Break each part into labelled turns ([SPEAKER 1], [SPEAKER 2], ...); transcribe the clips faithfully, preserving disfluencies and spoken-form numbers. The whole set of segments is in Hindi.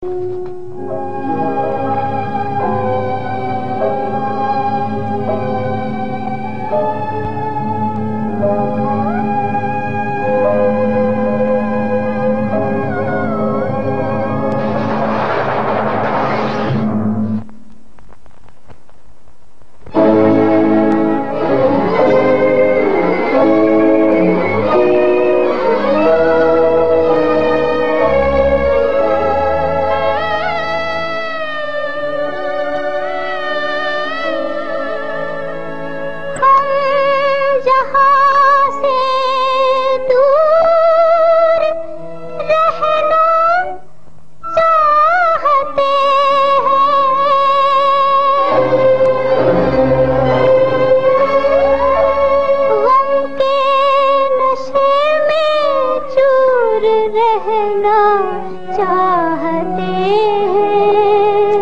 [SPEAKER 1] रहना चाहते हैं।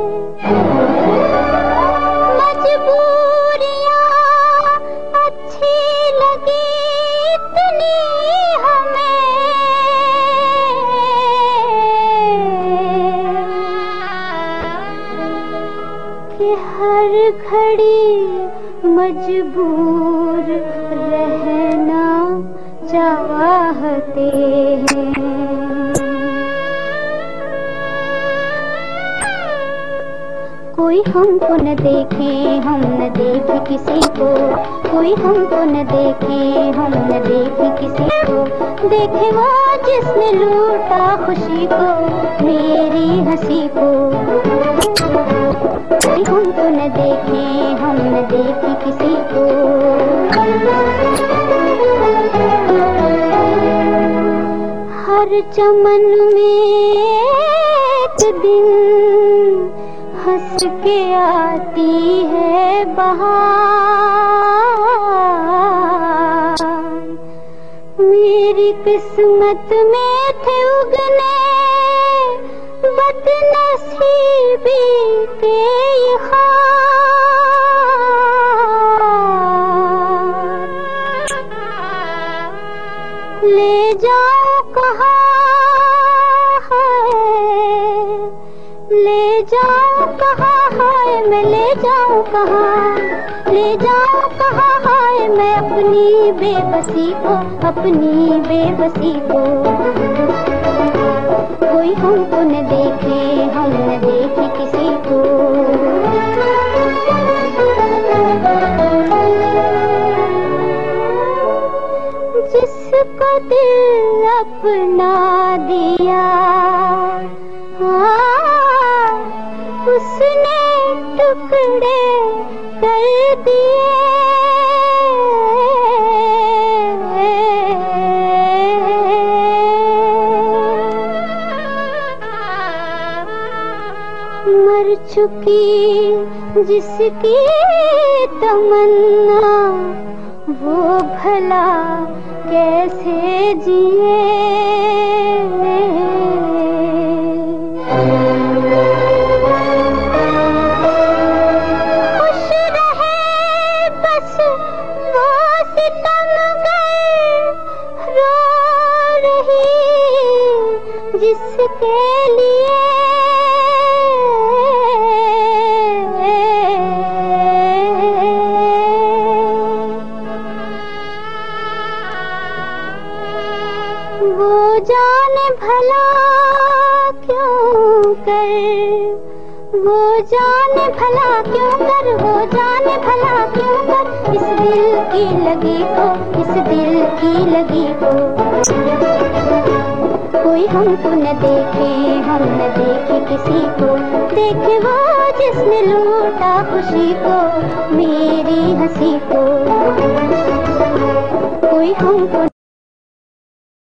[SPEAKER 1] मजबूरियां अच्छी लगी इतनी हमें कि हर घड़ी मजबूर रहना चाहते हैं। कोई हमको न देखे हम न देखे किसी को, कोई हमको न देखे हम न देखे किसी को। देखे वो जिसने लूटा खुशी को, मेरी हंसी को। कोई हमको न देखे हम न देखे किसी को। हर चमन में एक दिन हंस के आती है बहार। मेरी किस्मत में थे उगने बदनसीबी के ये खार। ले जाओ कहाँ है, ले जाओ कहाँ है, मैं ले जाऊँ कहाँ, ले जाऊँ कहाँ है मैं अपनी बेबसी को, अपनी बेबसी को। कोई हमको न देखे हम न देखे किसी को। जिसको दिल अपना दिया उसने टुकड़े कर दिए। मर चुकी जिसकी तमन्ना वो भला कैसे जिए। जिसके लिए वो जाने भला क्यों कर, वो जाने भला क्यों कर, वो जाने भला क्यों कर इस दिल की लगी को, इस दिल की लगी को। कोई हमको न देखे हम न देखे किसी को। देखे वो जिसने लूटा खुशी को, मेरी हंसी को। कोई हमको